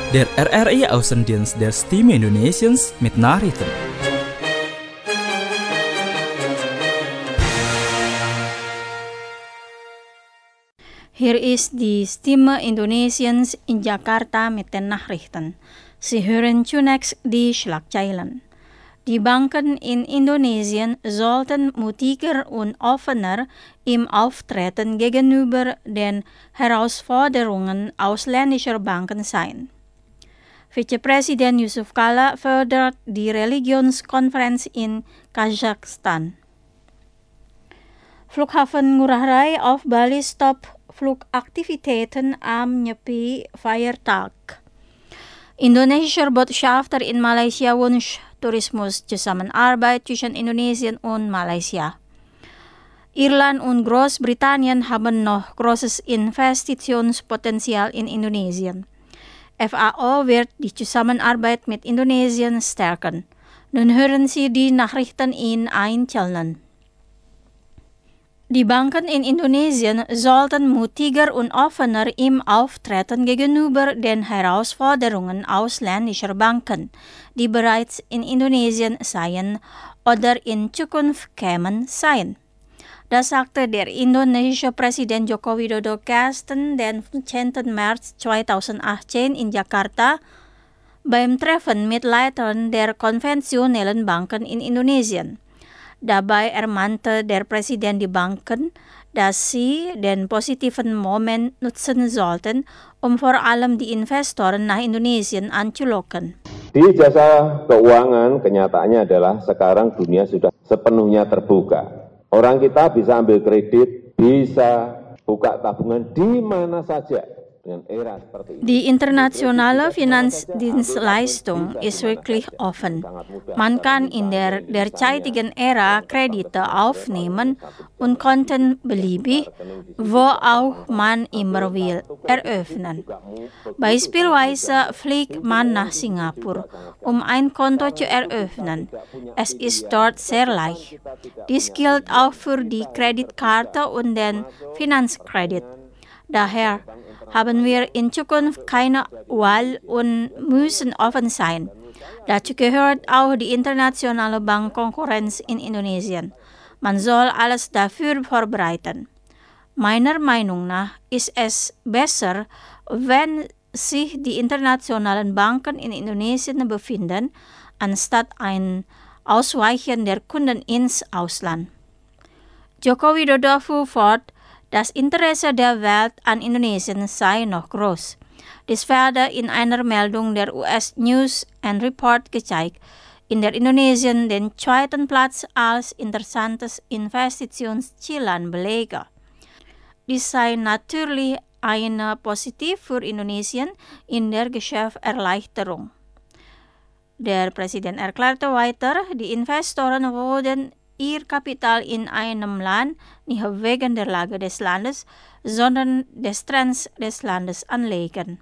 Der RRI Außendienst der Stimme Indonesiens mit Nachrichten. Hier ist die Stimme Indonesiens in Jakarta mit den Nachrichten. Sie hören zunächst die Schlagzeilen. Die Banken in Indonesien sollten mutiger und offener im Auftreten gegenüber den Herausforderungen ausländischer Banken sein. Vizepräsident Yusuf Kala fördert die Religionskonferenz in Kasachstan. Flughafen Ngurah Rai auf Bali stoppt Flugaktivitäten am Nyepi Feiertag. Indonesischer Botschafter in Malaysia wünscht Tourismuszusammenarbeit zwischen Indonesien und Malaysia. Irland und Großbritannien haben noch großes Investitionspotenzial in Indonesien. FAO wird die Zusammenarbeit mit Indonesien stärken. Nun hören Sie die Nachrichten in Einzelnen. Die Banken in Indonesien sollten mutiger und offener im Auftreten gegenüber den Herausforderungen ausländischer Banken, die bereits in Indonesien seien oder in Zukunft kämen, sein. Das sagte der indonesische Präsident Joko Widodo gestern, den 15. März 2018 in Jakarta, beim Treffen mit Leitern der konventionellen Banken in Indonesien. Dabei ermahnte der Präsident die Banken, dass sie den positiven Moment nutzen sollten, um vor allem die Investoren nach Indonesien anzulocken. Di jasa keuangan, kenyataannya adalah sekarang dunia sudah sepenuhnya terbuka. Orang kita bisa ambil kredit, bisa buka tabungan di mana saja. Die internationale Finanzdienstleistung ist wirklich offen. Man kann in der derzeitigen Ära Kredite aufnehmen und Konten beliebig, wo auch man immer will, eröffnen. Beispielsweise fliegt man nach Singapur, um ein Konto zu eröffnen. Es ist dort sehr leicht. Dies gilt auch für die Kreditkarte und den Finanzkredit. Daher haben wir in Zukunft keine Wahl und müssen offen sein. Dazu gehört auch die internationale Bankkonkurrenz in Indonesien. Man soll alles dafür vorbereiten. Meiner Meinung nach ist es besser, wenn sich die internationalen Banken in Indonesien befinden, anstatt ein Ausweichen der Kunden ins Ausland. Joko Widodo fuhr fort, das Interesse der Welt an Indonesien sei noch groß. Dies werde in einer Meldung der US News and Report gezeigt, in der Indonesien den zweiten Platz als interessantes Investitionszielland belege. Dies sei natürlich eine positiv für Indonesien in der Geschäftserleichterung. Der Präsident erklärte weiter, die Investoren würden ihr Kapital in einem Land nicht wegen der Lage des Landes, sondern des Trends des Landes anlegen.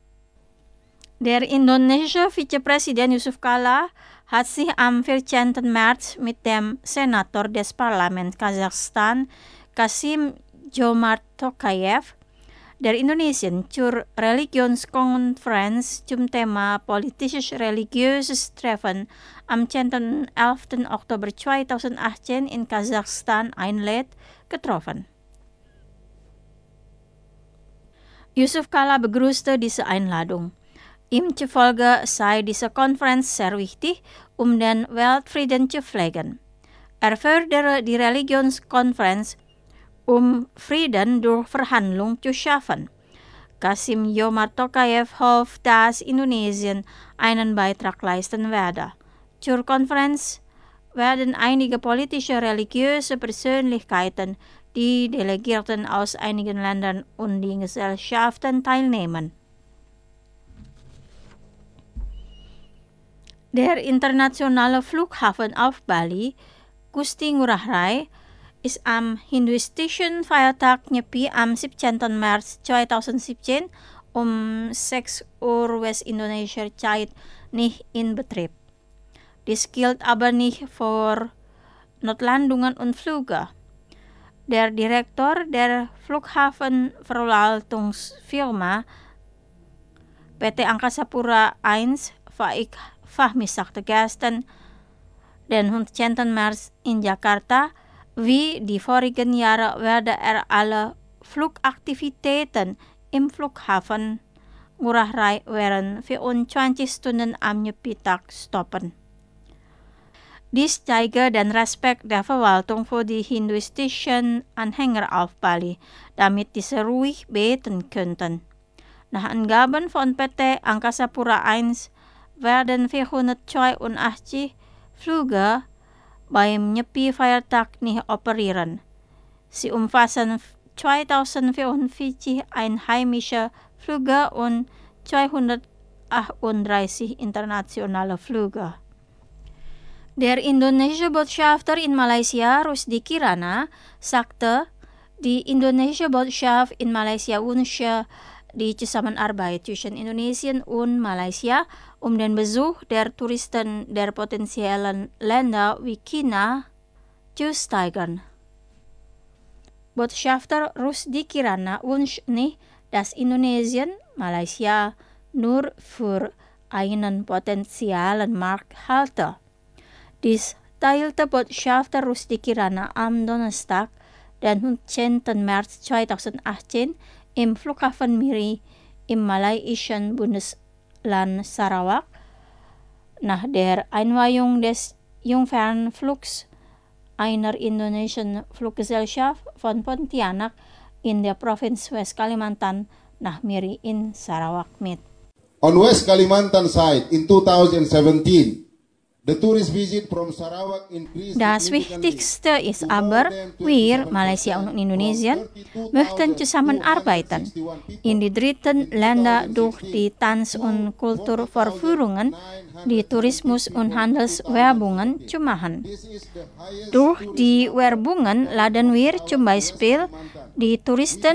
Der indonesische Vizepräsident Yusuf Kala hat sich am 14. März mit dem Senator des Parlaments Kasachstan, Kassym-Jomart Tokayev, der Indonesien zur Religionskonferenz zum Thema politisches-religiöses Treffen am 10. und 11. Oktober 2018 in Kasachstan einlädt, getroffen. Yusuf Kala begrüßte diese Einladung. Ihm zufolge sei diese Konferenz sehr wichtig, um den Weltfrieden zu pflegen. Er fördere die Religionskonferenz, um Frieden durch Verhandlung zu schaffen. Kassym-Jomart Tokayev hofft, dass Indonesien einen Beitrag leisten werde. Zur Konferenz werden einige politische religiöse Persönlichkeiten, die Delegierten aus einigen Ländern und die Gesellschaften teilnehmen. Der internationale Flughafen auf Bali, Gusti Ngurah Rai, ist am hinduistischen Feiertag Nyepi am 17. März 2017 um 6 Uhr West-Indonesischer Zeit nicht in Betrieb. Dies gilt aber nicht für Notlandungen und Flüge. Der Direktor der Flughafenverwaltungsfirma PT Angkasa Pura I Fahmi-Saktegasten den 100 März in Jakarta, wie die vorigen Jahre werde alle Flugaktivitäten im Flughafen Ngurah Rai während 24 Stunden am Nyepi-Tag stoppen. Dies zeige den Respekt der Verwaltung für die hinduistischen Anhänger auf Bali, damit diese ruhig beten könnten. Nach Angaben von PT Angkasa Pura I werden 482 Flüge beim Nyepi-Feiertag nicht operieren. Sie umfassen 2044 einheimische Flüge und 238 internationale Flüge. Der indonesische Botschafter in Malaysia, Rusdi Kirana, sagte, die indonesische Botschaft in Malaysia wünsche die Zusammenarbeit zwischen Indonesien und Malaysia, den Besuch der Touristen der potenziellen Länder wie China zu steigern. Botschafter Rusdi Kirana wünscht nicht, dass Indonesien Malaysia nur für einen potenziellen Markt halte. Dies teilte Botschafter Rusdi Kirana am Donnerstag, den 10. März 2018 im Flughafen Miri im malaysischen Bundesland Sarawak nach der Einweihung des Jungfernflugs einer indonesischen Fluggesellschaft von Pontianak in der Provinz West Kalimantan nach Miri in Sarawak mit. On West Kalimantan side in 2017, the tourist visit from Sarawak increased. Das Wichtigste ist aber, wir, Malaysia und Indonesien, möchten zusammenarbeiten, in die dritten Länder durch die Tanz- und Kulturvorführungen, die Tourismus- und Handelswerbungen zu machen. Durch die Werbungen laden wir zum Beispiel die Touristen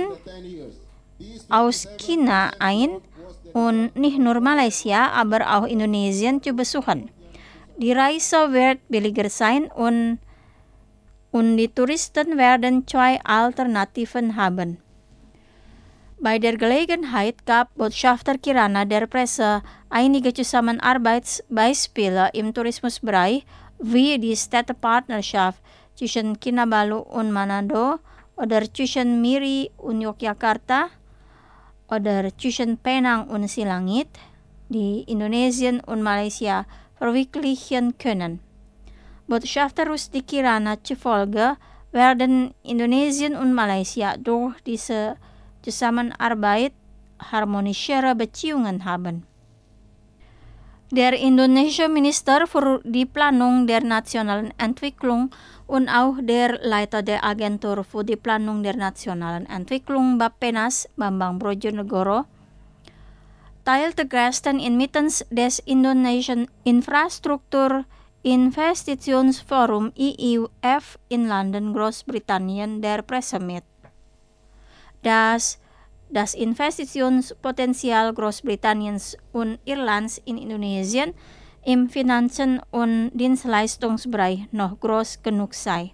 aus China ein und nicht nur Malaysia, aber auch Indonesien zu besuchen. Die Reise wird billiger sein und die Touristen werden 2 Alternativen haben. Bei der Gelegenheit gab Botschafter Kirana der Presse einige Zusammenarbeitsbeispiele im Tourismusbereich, wie die Städtepartnerschaft zwischen Kinabalu und Manado oder zwischen Miri und Yogyakarta oder zwischen Penang und Silangit, die Indonesien und Malaysia verwirklichen können. Botschafter Rusdi Kirana zufolge werden Indonesien und Malaysia durch diese Zusammenarbeit harmonischere Beziehungen haben. Der indonesische Minister für die Planung der nationalen Entwicklung und auch der Leiter der Agentur für die Planung der nationalen Entwicklung Bappenas, Bambang Brojonegoro, teilte gestern inmitten des Indonesian Infrastruktur Investitionsforum IIF in London, Großbritannien, der Presse mit, dass das Investitionspotenzial Großbritanniens und Irlands in Indonesien im Finanzen- und Dienstleistungsbereich noch groß genug sei.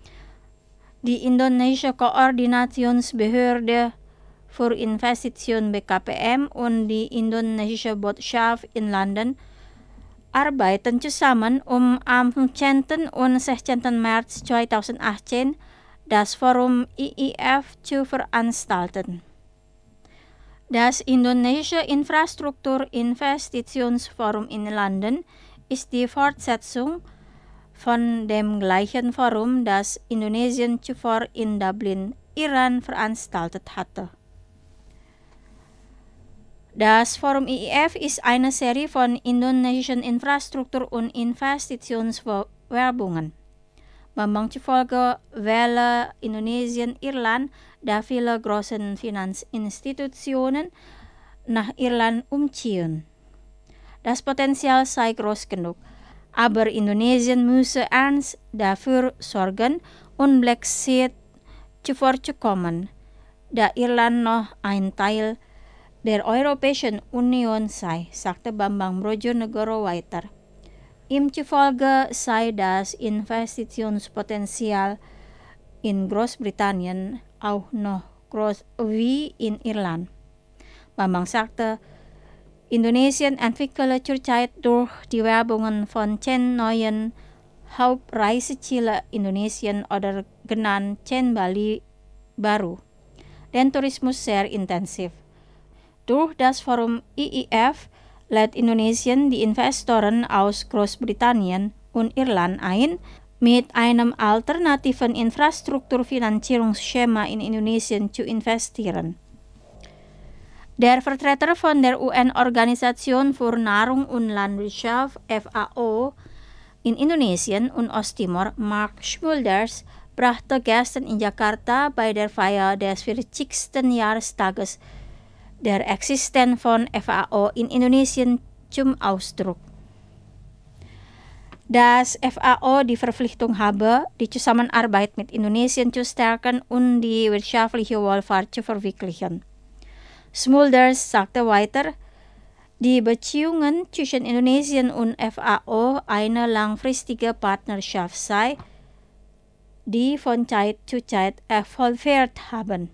Die indonesische Koordinationsbehörde für Investitionen BKPM und die indonesische Botschaft in London arbeiten zusammen, am 15. und 16. März 2018 das Forum IIF zu veranstalten. Das indonesische Infrastruktur-Investitionsforum in London ist die Fortsetzung von dem gleichen Forum, das Indonesien zuvor in Dublin, Iran, veranstaltet hatte. Das Forum IIF ist eine Serie von indonesischen Infrastruktur- und Investitionswerbungen. Bambang zufolge wähle Indonesien Irland, da viele große Finanzinstitutionen nach Irland umziehen. Das Potenzial sei groß genug, aber Indonesien müsse ernst dafür sorgen, und Brexit zuvorzukommen, da Irland noch ein Teil der Europäischen Union sei, sagte Bambang Brojonegoro weiter. Ihm zufolge sei das Investitionspotenzial in Großbritannien auch noch groß wie in Irland. Bambang sagte, Indonesian entwikkelen zurzeit durch die Werbungen von 10 neuen Hauptreiseziele Indonesien oder genannt 10 Bali baru, den Tourismus sehr intensif. Durch das Forum IIF lädt Indonesien die Investoren aus Großbritannien und Irland ein, mit einem alternativen Infrastrukturfinanzierungsschema in Indonesien zu investieren. Der Vertreter von der UN-Organisation für Nahrung und Landwirtschaft FAO in Indonesien und Osttimor, Mark Smulders, brachte gestern in Jakarta bei der Feier des 40. Jahrestages der Existenz von FAO in Indonesien zum Ausdruck, dass FAO die Verpflichtung habe, die Zusammenarbeit mit Indonesien zu stärken und die wirtschaftliche Wohlfahrt zu verwirklichen. Smulders sagte weiter, die Beziehungen zwischen Indonesien und FAO eine langfristige Partnerschaft sei, die von Zeit zu Zeit evolviert haben.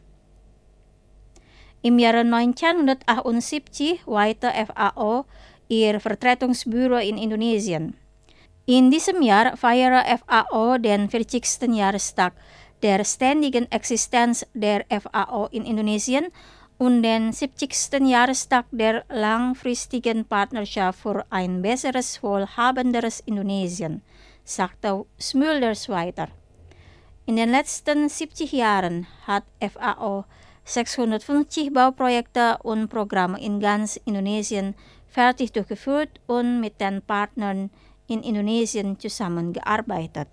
Im Jahre 1978 weihte FAO ihr Vertretungsbüro in Indonesien. In diesem Jahr feiere FAO den 40. Jahrestag der ständigen Existenz der FAO in Indonesien und den 70. Jahrestag der langfristigen Partnerschaft für ein besseres, wohlhabenderes Indonesien, sagte Smulders weiter. In den letzten 70 Jahren hat FAO 650 Bauprojekte und Programme in ganz Indonesien fertig durchgeführt und mit den Partnern in Indonesien zusammengearbeitet.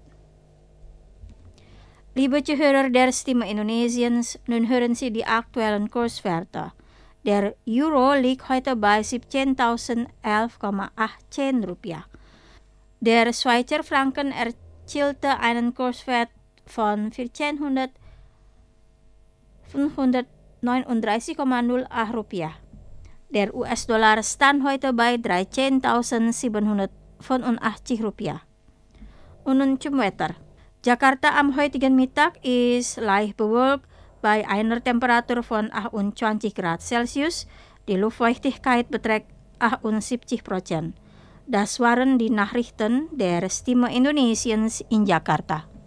Liebe Zuhörer der Stimme Indonesiens, nun hören Sie die aktuellen Kurswerte. Der Euro liegt heute bei 17.011,18 Rupiah. Der Schweizer Franken erzielte einen Kurswert von 14.539,08 Rupiah. Der US-Dollar stand heute bei 13.785 Rupiah. Und nun zum Wetter. Jakarta am heutigen Mittag ist leicht bewölkt bei einer Temperatur von 28 Grad Celsius. Die Luftfeuchtigkeit beträgt 78%. Das waren die Nachrichten der Stimme Indonesiens in Jakarta.